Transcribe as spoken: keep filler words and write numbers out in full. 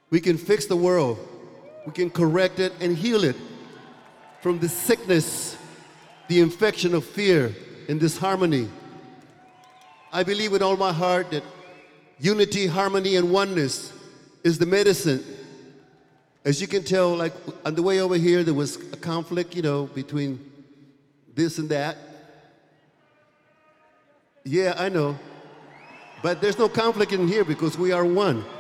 We can fix the world. We can correct it and heal it from the sickness, the infection of fear in disharmony. I believe with all my heart that unity, harmony, and oneness is the medicine. As you can tell, like on the way over here, there was a conflict, you know, between this and that. Yeah, I know. But there's no conflict in here because we are one.